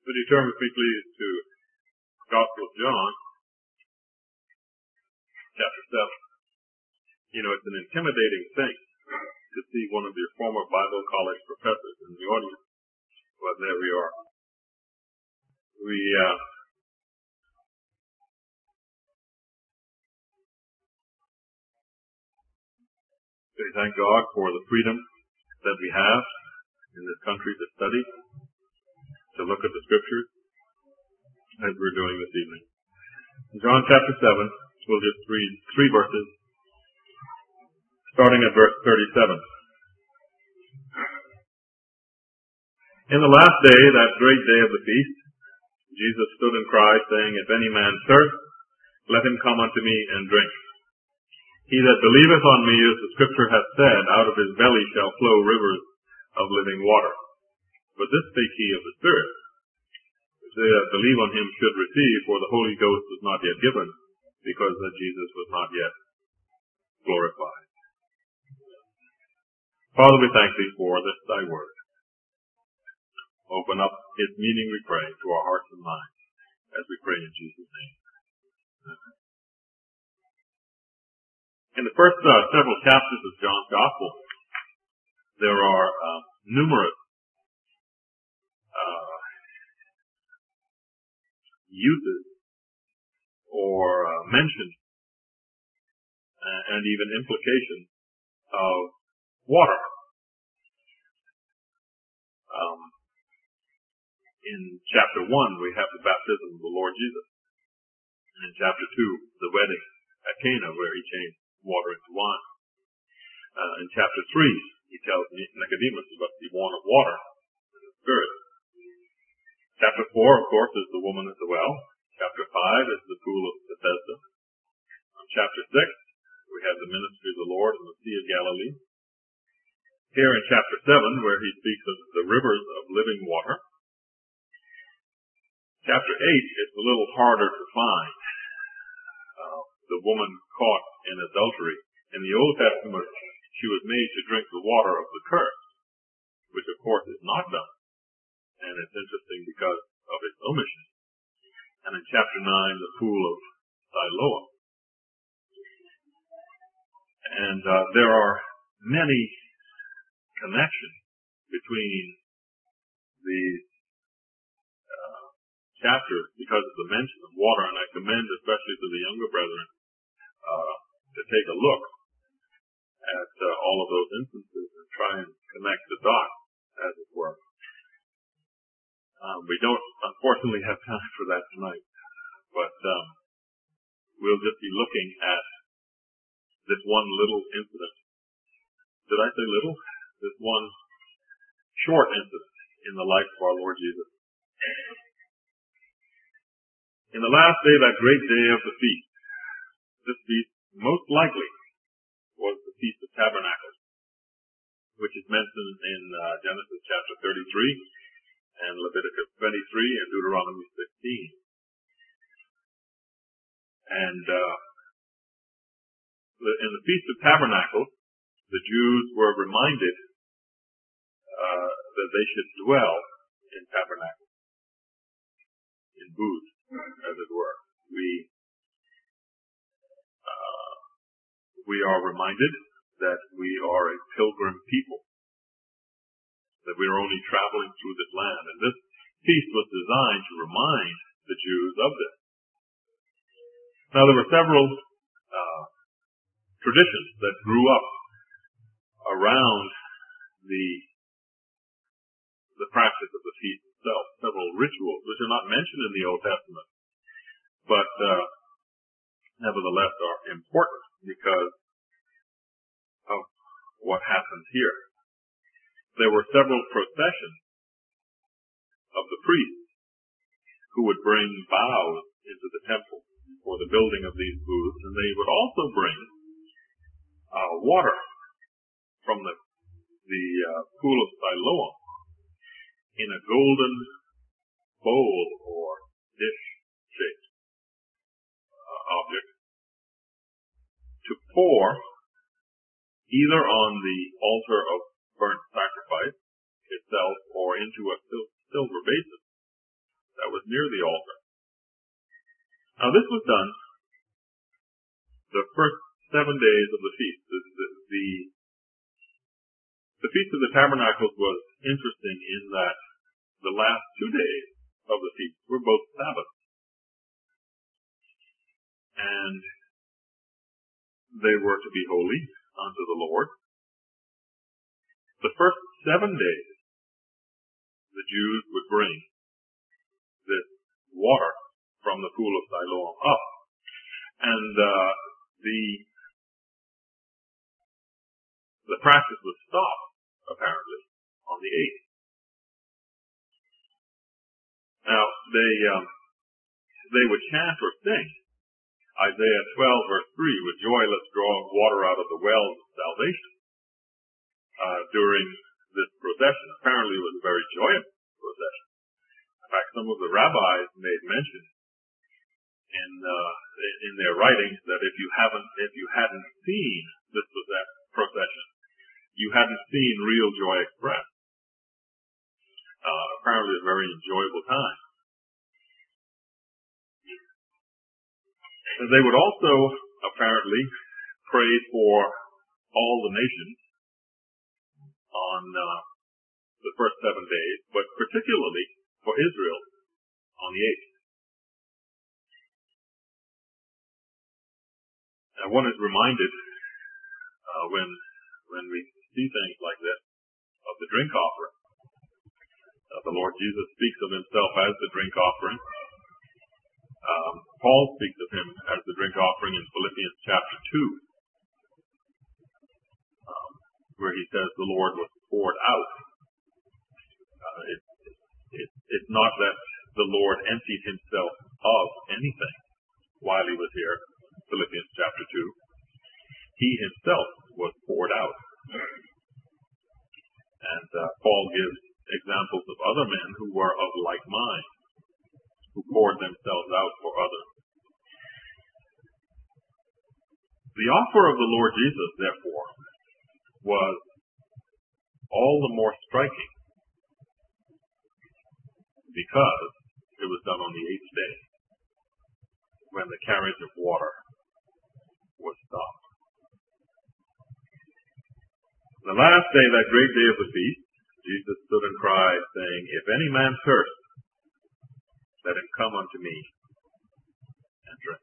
Would you turn with me, please, to Gospel of John, chapter 7. You know, it's an intimidating thing to see one of your former Bible college professors in the audience. But there we are. We thank God for the freedom that we have in this country to study, to look at the Scriptures, as we're doing this evening. In John chapter 7, we'll just read 3 verses, starting at verse 37. In the last day, that great day of the feast, Jesus stood and cried, saying, If any man thirst, let him come unto me and drink. He that believeth on me, as the Scripture hath said, out of his belly shall flow rivers of living water. But this spake he of the Spirit, which they that believe on him should receive, for the Holy Ghost was not yet given, because that Jesus was not yet glorified. Father, we thank thee for this thy word. Open up its meaning, we pray, to our hearts and minds, as we pray in Jesus' name. Amen. In the first several chapters of John's Gospel, there are numerous uses or mentions and even implications of water. In chapter 1, we have the baptism of the Lord Jesus. And in chapter 2, the wedding at Cana, where he changed water into wine. In chapter 3, he tells Nicodemus he must be born of water and the Spirit. Chapter 4, of course, is the woman at the well. Chapter 5 is the pool of Bethesda. Chapter 6, we have the ministry of the Lord in the Sea of Galilee. Here in chapter 7, where he speaks of the rivers of living water. Chapter 8 is a little harder to find. The woman caught in adultery. In the Old Testament, she was made to drink the water of the curse, which of course is not done. And it's interesting because of its omission. And in chapter 9, the pool of Siloam. And there are many connections between these chapters because of the mention of water, and I commend especially to the younger brethren to take a look at all of those instances and try and connect the dots, as it were. We don't, unfortunately, have time for that tonight, but we'll just be looking at this one little incident. Did I say little? This one short incident in the life of our Lord Jesus. In the last day, that great day of the feast, this feast most likely was the Feast of Tabernacles, which is mentioned in Genesis chapter 33 and Leviticus 23 and Deuteronomy 15. And in the Feast of Tabernacles, the Jews were reminded that they should dwell in tabernacles, in booths, as it were. We are reminded that we are a pilgrim people, that we are only traveling through this land. And this feast was designed to remind the Jews of this. Now, there were several traditions that grew up around the practice of the feast itself, several rituals which are not mentioned in the Old Testament, but nevertheless are important because of what happens here. There were several processions of the priests who would bring boughs into the temple for the building of these booths, and they would also bring water from the pool of Siloam in a golden bowl or dish-shaped object to pour either on the altar of burnt sacrifice itself or into a silver basin near the altar. Now this was done the first 7 days of the feast. The Feast of the Tabernacles was interesting in that the last 2 days of the feast were both Sabbaths. And they were to be holy unto the Lord. The first 7 days, the Jews would bring this water from the pool of Siloam up. And the practice was stopped, apparently, on the 8th. Now, they would chant or sing Isaiah 12 verse 3, with joy let's draw water out of the wells of salvation, during this procession. Apparently it was a very joyous procession. In fact, some of the rabbis made mention in their writings that if you hadn't seen this procession, you hadn't seen real joy expressed. Apparently a very enjoyable time. And they would also apparently pray for all the nations on the first 7 days, but particularly for Israel on the 8th. Now one is reminded when we see things like this of the drink offering. The Lord Jesus speaks of himself as the drink offering. Paul speaks of him as the drink offering in Philippians chapter 2, where he says the Lord was poured out. It's not that the Lord emptied himself of anything while he was here, Philippians chapter 2. He himself was poured out. And Paul gives examples of other men who were of like mind, who poured themselves out for others. The offer of the Lord Jesus, therefore, was all the more striking because it was done on the 8th day, when the carriage of water was stopped. The last day, that great day of the feast, Jesus stood and cried, saying, "If any man thirst, let him come unto me and drink."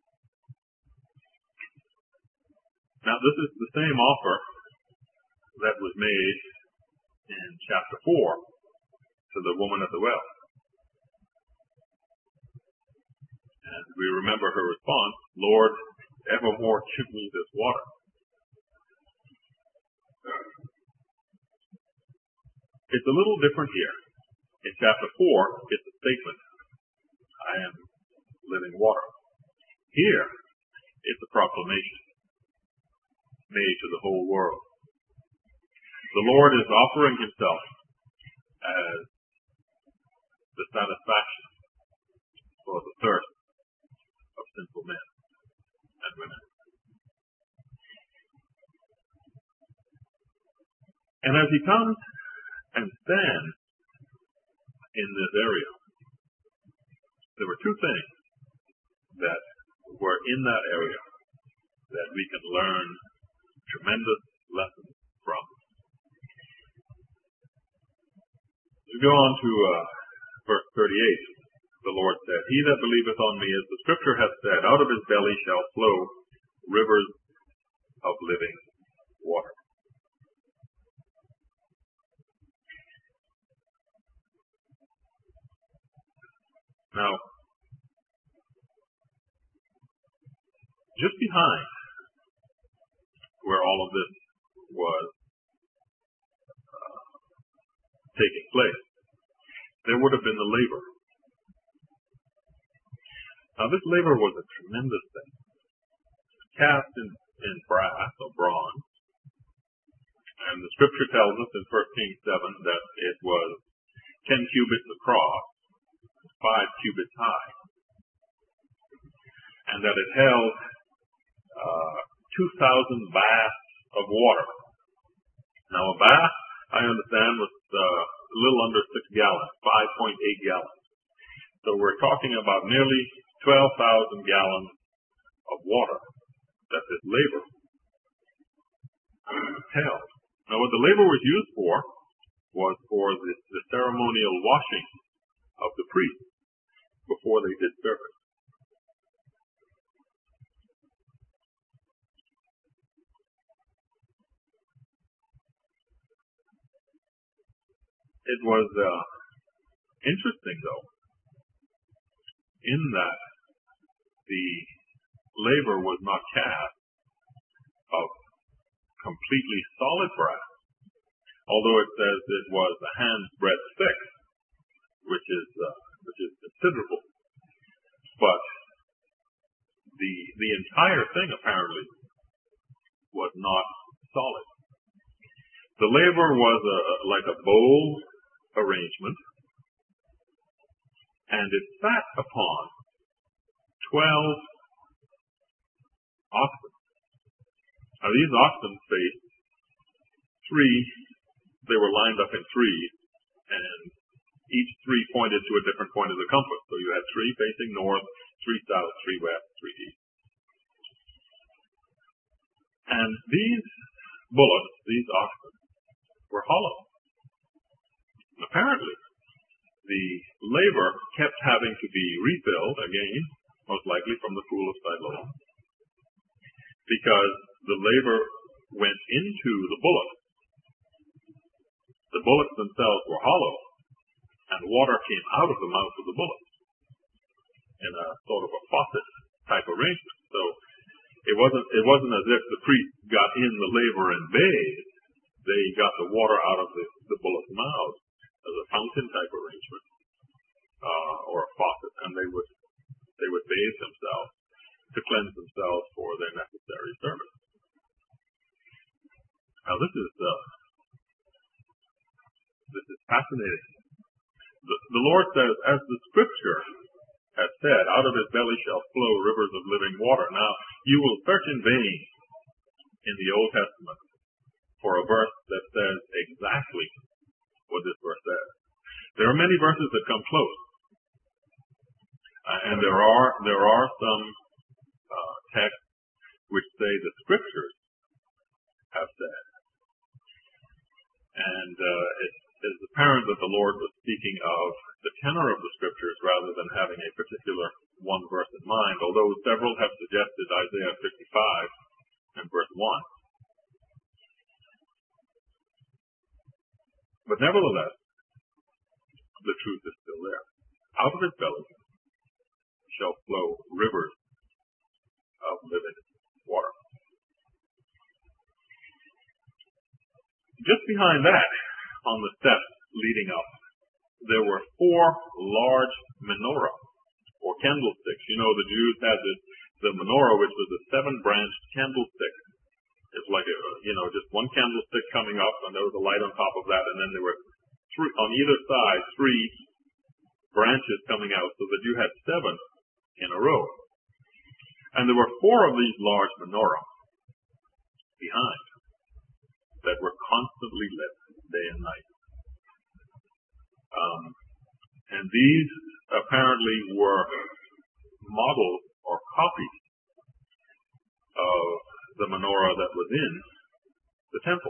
Now this is the same offer that was made in chapter 4 to the woman at the well. And we remember her response, "Lord, evermore give me this water." It's a little different here. In chapter 4, it's a statement. I am living water. Here, it's a proclamation made to the whole world. The Lord is offering himself as the satisfaction for the thirst of sinful men and women. And as he comes and stands in this area, there were two things that were in that area that we can learn tremendous lessons from. We go on to verse 38. The Lord said, "He that believeth on me, as the scripture hath said, out of his belly shall flow rivers of living water." Now, just behind where all of this was taking place, there would have been the laver. Now, this laver was a tremendous thing, cast in brass or bronze, and the scripture tells us in 1 Kings 7 that it was 10 cubits across, 5 cubits high, and that it held 2,000 baths of water. Now, a bath, I understand, was a little under 6 gallons, 5.8 gallons. So we're talking about nearly 12,000 gallons of water that this laver held. Now what the laver was used for was for the ceremonial washing of the priests before they did service. It was interesting, though, in that the laver was not cast of completely solid brass, although it says it was a hand's breadth thick, which is considerable. But the entire thing apparently was not solid. The laver was like a bowl arrangement, and it sat upon 12 oxen. Now these oxen faced they were lined up in threes, and each three pointed to a different point of the compass. So you had three facing north, three south, three west, three east. And these bullocks, these oxen, were hollow. Apparently, the laver kept having to be refilled, again, most likely from the pool of Siloam, because the laver went into the bullocks. The bullocks themselves were hollow, and water came out of the mouth of the bullocks in a sort of a faucet type arrangement. So it wasn't as if the priest got in the laver and bathed. They got the water out of the bullock's mouth as a fountain type arrangement, or a faucet, and they would bathe themselves to cleanse themselves for their necessary service. Now this is fascinating. The Lord says, as the scripture has said, out of his belly shall flow rivers of living water. Now, you will search in vain in the Old Testament for a verse that says exactly what this verse says. There are many verses that come close, and there are some texts which say the scriptures have said, and it is apparent that the Lord was speaking of the tenor of the scriptures rather than having a particular one verse in mind, although several have suggested Isaiah 55 and verse 1. But nevertheless, the truth is still there. Out of his belly shall flow rivers of living water. Just behind that, on the steps leading up, there were 4 large menorah, or candlesticks. You know, the Jews had the menorah, which was a 7-branched candlestick. It's like just one candlestick coming up, and there was a light on top of that, and then there were 3 on either side, 3 branches coming out, so that you had 7 in a row. And there were 4 of these large menorah behind that were constantly lit day and night. And these apparently were models or copies of the menorah that was in the temple.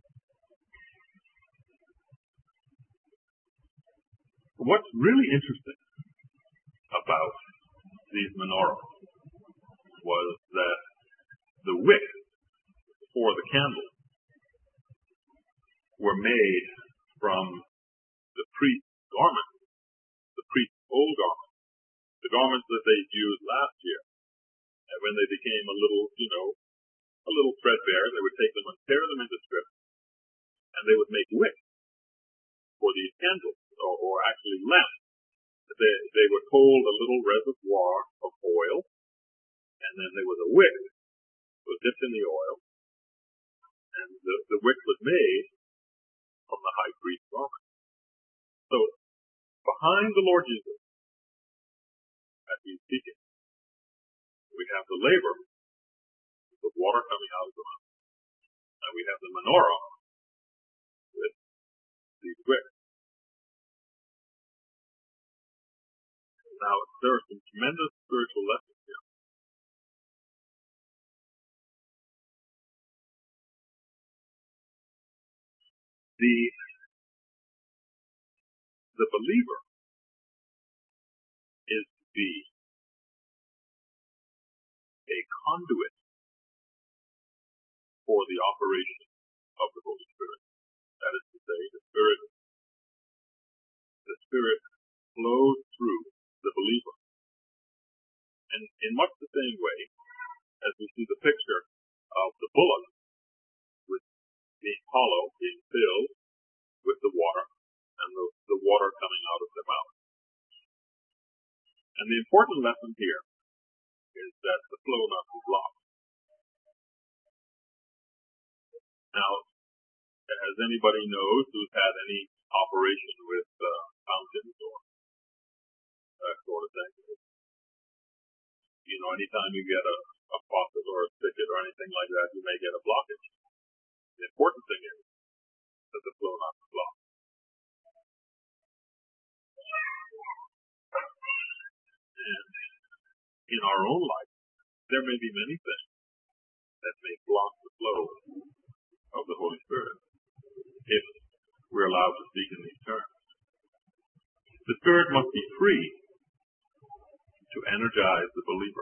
What's really interesting about these menorahs was that the wicks for the candles were made from the priest's garments, the priest's old garments, the garments that they used last year. And when they became a little threadbare, they would take them and tear them into strips, and they would make wicks for these candles, or actually lamps. They would hold a little reservoir of oil, and then there was a wick that was dipped in the oil, and the wick was made from the high priest's garment. So, behind the Lord Jesus, as he's speaking, we have the laver with water coming out of the mouth, and we have the menorah with these wicks. Now, there are some tremendous spiritual lessons here. The believer is to be a conduit for the operation of the Holy Spirit. That is to say, the Spirit flows through the believer. And in much the same way as we see the picture of the bullock with being hollow, being filled with the water, and the water coming out of their mouth. And the important lesson here is that the flow not be blocked. Now, as anybody knows who's had any operation with fountains or that sort of thing, anytime you get a faucet or a spigot or anything like that, you may get a blockage. The important thing is that the flow not be blocked. And in our own life, there may be many things that may block the flow of the Holy Spirit if we're allowed to speak in these terms. The Spirit must be free to energize the believer.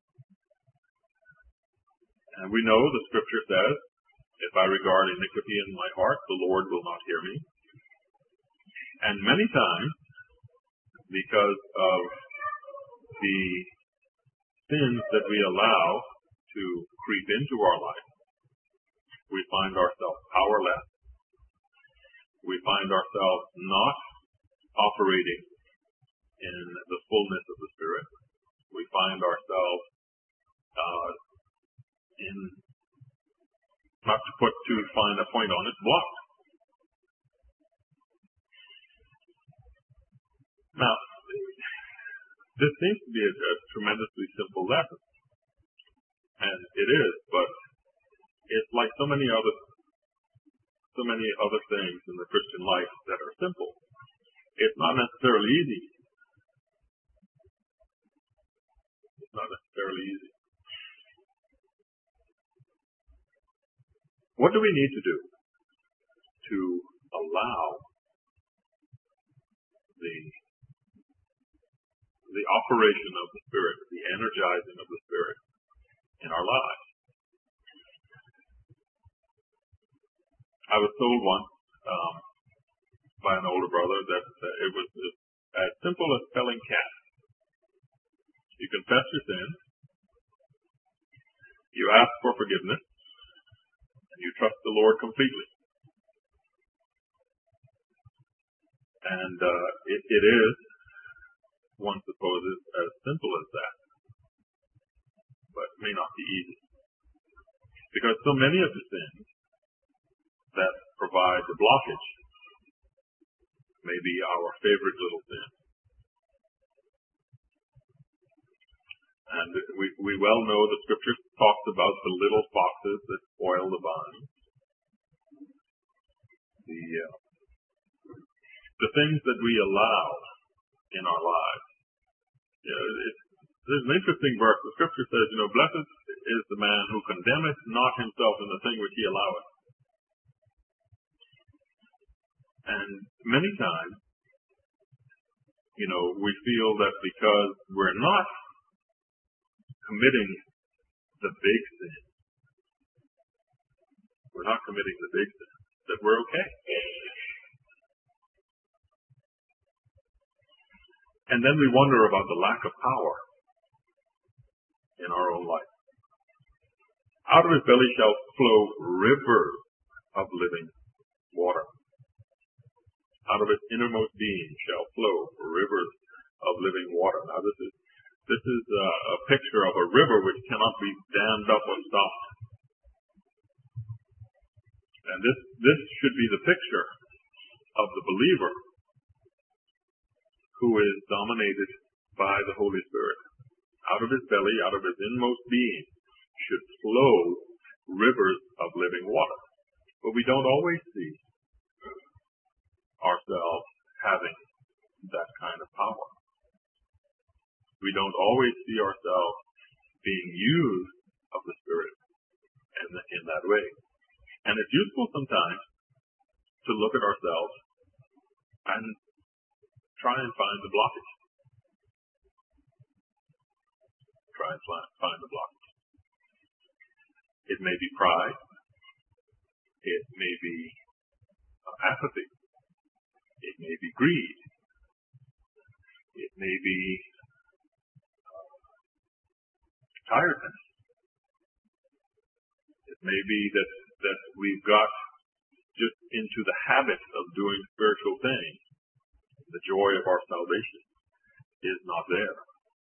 And we know the Scripture says, if I regard iniquity in my heart, the Lord will not hear me. And many times, because of the sins that we allow to creep into our life, we find ourselves powerless. We find ourselves not operating in the fullness of the Spirit. We find ourselves in, not to put too fine a point on it, blocked. Now, this seems to be a tremendously simple lesson. And it is, but it's like so many other things in the Christian life that are simple. It's not necessarily easy. It's not necessarily easy. What do we need to do to allow the operation of the Spirit, the energizing of the Spirit in our lives? I was told once by an older brother that it was as simple as spelling cat. You confess your sins, you ask for forgiveness, and you trust the Lord completely. And it is, one supposes, as simple as that, but may not be easy. Because so many of the sins that provide the blockage may be our favorite little sin. And we well know the Scripture talks about the little foxes that spoil the vine. The things that we allow in our lives. There's an interesting verse. The Scripture says, blessed is the man who condemneth not himself in the thing which he alloweth. And many times, we feel that because we're not committing the big sin, that we're okay. And then we wonder about the lack of power in our own life. Out of his belly shall flow rivers of living water. Out of its innermost being shall flow rivers of living water. Now this is a picture of a river which cannot be dammed up or stopped. And this should be the picture of the believer who is dominated by the Holy Spirit. Out of his belly, out of his inmost being, should flow rivers of living water. But we don't always see ourselves having that kind of power. We don't always see ourselves being used of the Spirit in that way. And it's useful sometimes to look at ourselves and try and find the blockage. Try and find the blockage. It may be pride. It may be apathy. It may be greed. It may be tiredness. It may be that we've got just into the habit of doing spiritual things. The joy of our salvation is not there.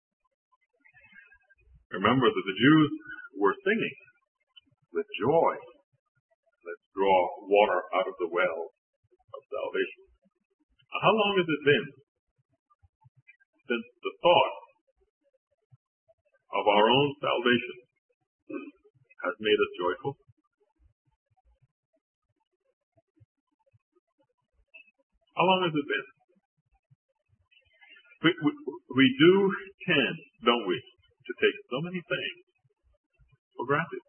Remember that the Jews were singing with joy. Let's draw water out of the well of salvation. Now, how long has it been since the thought of our own salvation has made us joyful? How long has it been? We do tend, don't we, to take so many things for granted.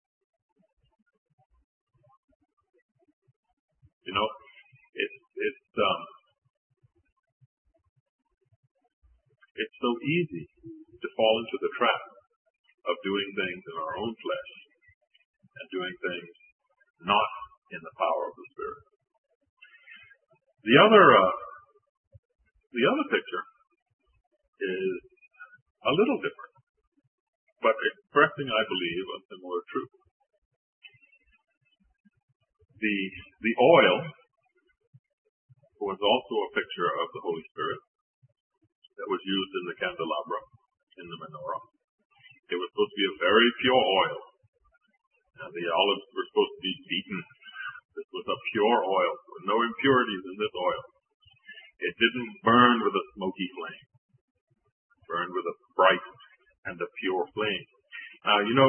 You know, it's so easy to fall into the trap of doing things in our own flesh and doing things not in the power of the Spirit. The other picture is a little different, but expressing, I believe, a similar truth. The oil was also a picture of the Holy Spirit that was used in the candelabra, in the menorah. It was supposed to be a very pure oil. And the olives were supposed to be beaten. This was a pure oil, with no impurities in this oil. It didn't burn with a smoky flame. It burned with a bright and a pure flame. Now, you know,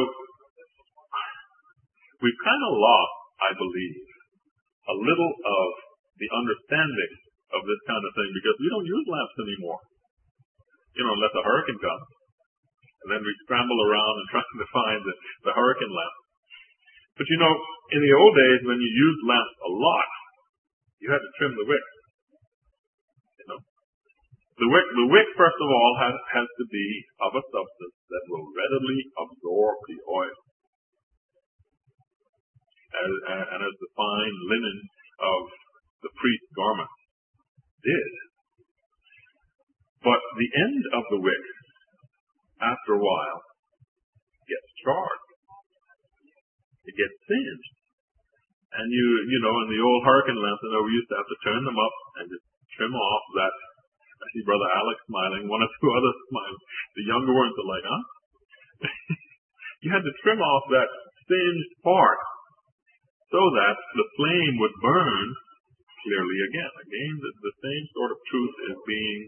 we've kind of lost, I believe, a little of the understanding of this kind of thing because we don't use lamps anymore. You know, unless a hurricane comes. And then we scramble around and try to find the hurricane lamp. But you know, in the old days when you used lamps a lot, you had to trim the wick. You know, the wick first of all has to be of a substance that will readily absorb the oil, and as the fine linen of the priest's garment did. But the end of the wick, after a while, gets charred. It gets singed. And you know, in the old hurricane lamps, I know we used to have to turn them up and just trim off that. I see Brother Alex smiling, one or two others smiling. The younger ones are like, huh? You had to trim off that singed part so that the flame would burn clearly again. Again, the same sort of truth is being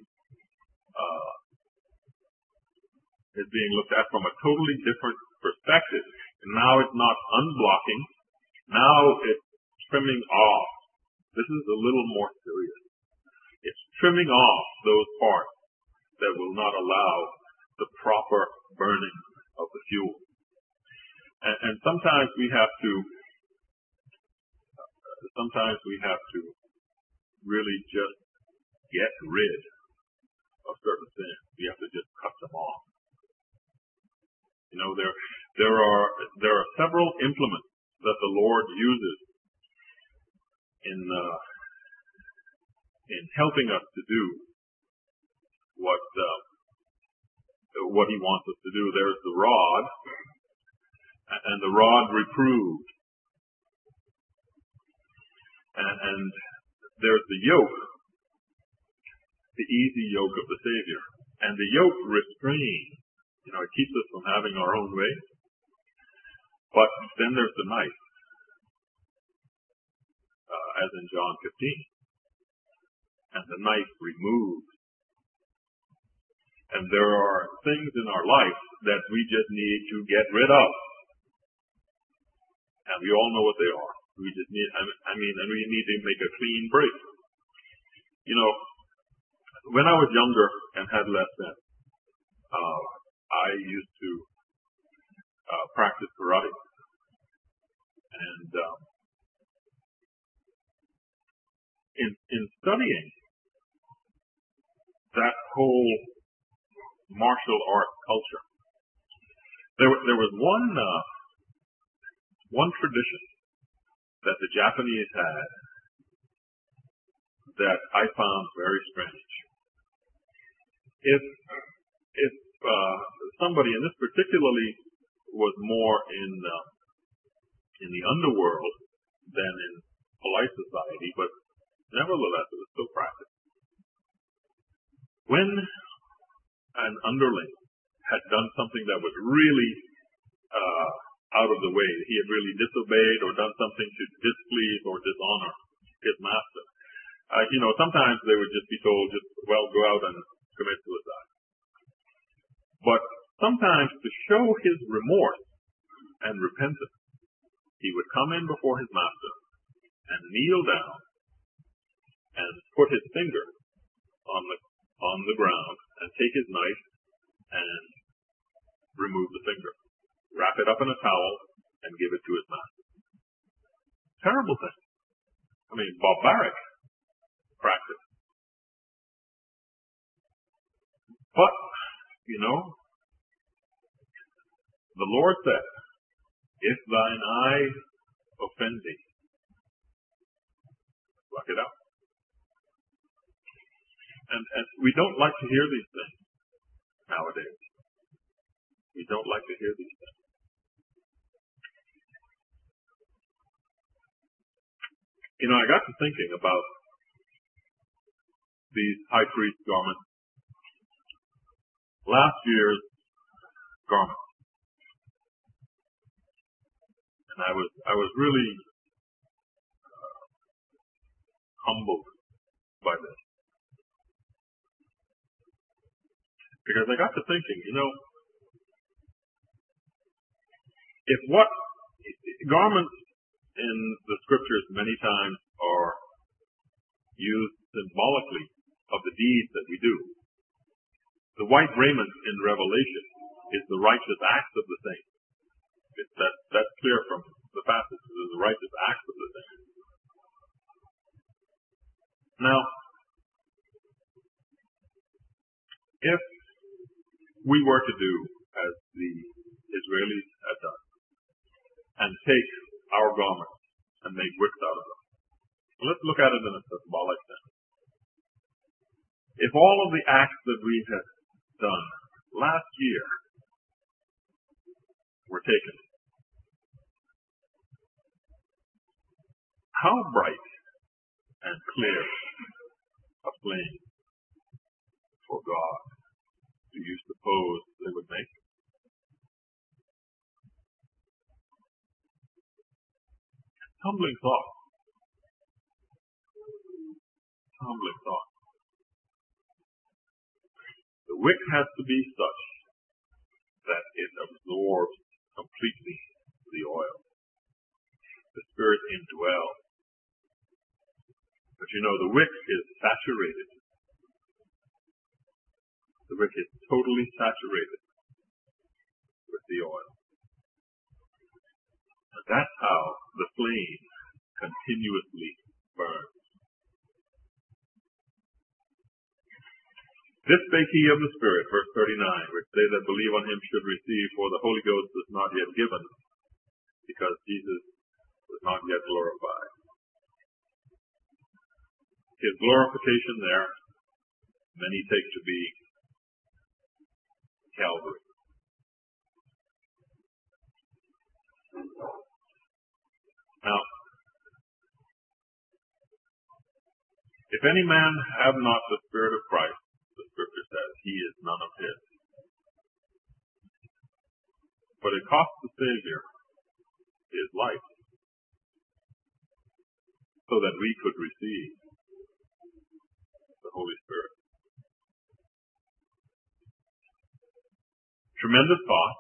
looked at from a totally different perspective. And now it's not unblocking. Now it's trimming off. This is a little more serious. It's trimming off those parts that will not allow the proper burning of the fuel. And sometimes we have to really just get rid of certain things. We have to just cut them off. You know, there are several implements that the Lord uses in helping us to do what He wants us to do. There's the rod, and the rod reproved, and there's the yoke, the easy yoke of the Savior, and the yoke restrains. You know, it keeps us from having our own way. But then there's the knife, as in John 15. And the knife removes. And there are things in our life that we just need to get rid of. And we all know what they are. We just need, and we need to make a clean break. You know, when I was younger and had less sense, I used to practice karate, and in studying that whole martial art culture, there was one tradition that the Japanese had that I found very strange. If somebody, and this particularly was more in the underworld than in polite society, but nevertheless it was still practiced. When an underling had done something that was really out of the way, he had really disobeyed or done something to displease or dishonor his master, sometimes they would just be told, go out and commit suicide. But sometimes, to show his remorse and repentance, he would come in before his master and kneel down and put his finger on the ground and take his knife and remove the finger, wrap it up in a towel, and give it to his master. Terrible thing. I mean, barbaric practice. But, the Lord said, if thine eye offend thee, pluck it out. And we don't like to hear these things nowadays. We don't like to hear these things. I got to thinking about these high priest garments. Last year's garment. And I was really humbled by this. Because I got to thinking, if what garments in the scriptures many times are used symbolically of the deeds that we do, the white raiment in Revelation is the righteous acts of the saints. That's clear from the passage. It's the righteous acts of the saints. Now, if we were to do as the Israelis had done and take our garments and make wicks out of them, let's look at it in a symbolic sense. If all of the acts that we had done last year were taken, how bright and clear a flame for God do you suppose they would make? Humbling thought. Humbling thought. The wick has to be such that it absorbs completely the oil. The Spirit indwells. But the wick is saturated. The wick is totally saturated with the oil. And that's how the flame continuously burns. This spake he of the Spirit, verse 39, which they that believe on him should receive, for the Holy Ghost was not yet given, because Jesus was not yet glorified. His glorification there, many take to be Calvary. Now, if any man have not the Spirit of Christ, the Scripture says, he is none of his. But it cost the Savior his life so that we could receive the Holy Spirit. Tremendous cost.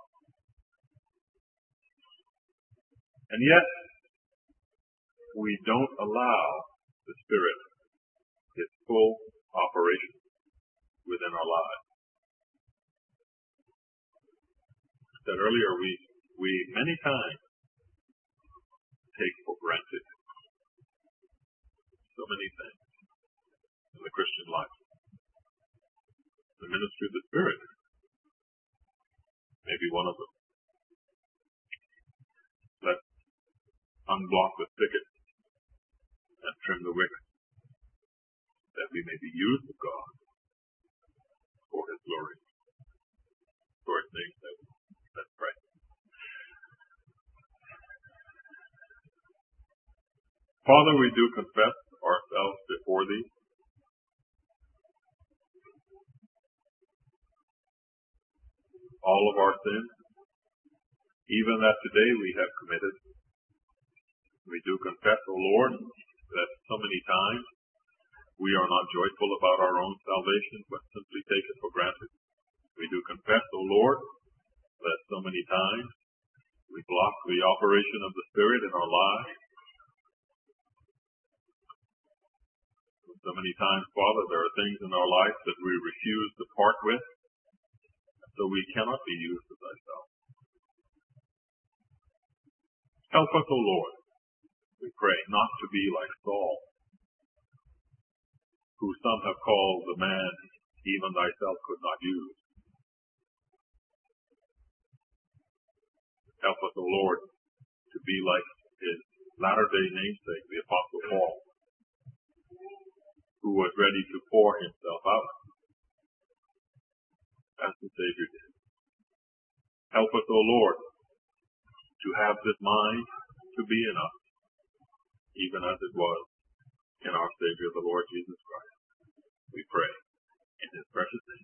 And yet, we don't allow the Spirit its full operation within our lives. earlier, we many times take for granted so many things in the Christian life. The ministry of the Spirit may be one of them. Let's unblock the thicket and trim the wicket, that we may be used of God for His glory, for His name's sake. Let's pray. Father, we do confess ourselves before Thee. All of our sins, even that today we have committed. We do confess, O Lord, that so many times we are not joyful about our own salvation, but simply take it for granted. We do confess, O Lord, that so many times we block the operation of the Spirit in our lives. So many times, Father, there are things in our life that we refuse to part with, so we cannot be used of Thyself. Help us, O Lord, we pray, not to be like Saul, who some have called the man even Thyself could not use. Help us, O Lord, to be like his latter-day namesake, the Apostle Paul, who was ready to pour himself out as the Savior did. Help us, O Lord, to have this mind to be in us, even as it was in our Savior, the Lord Jesus Christ. We pray in His precious name.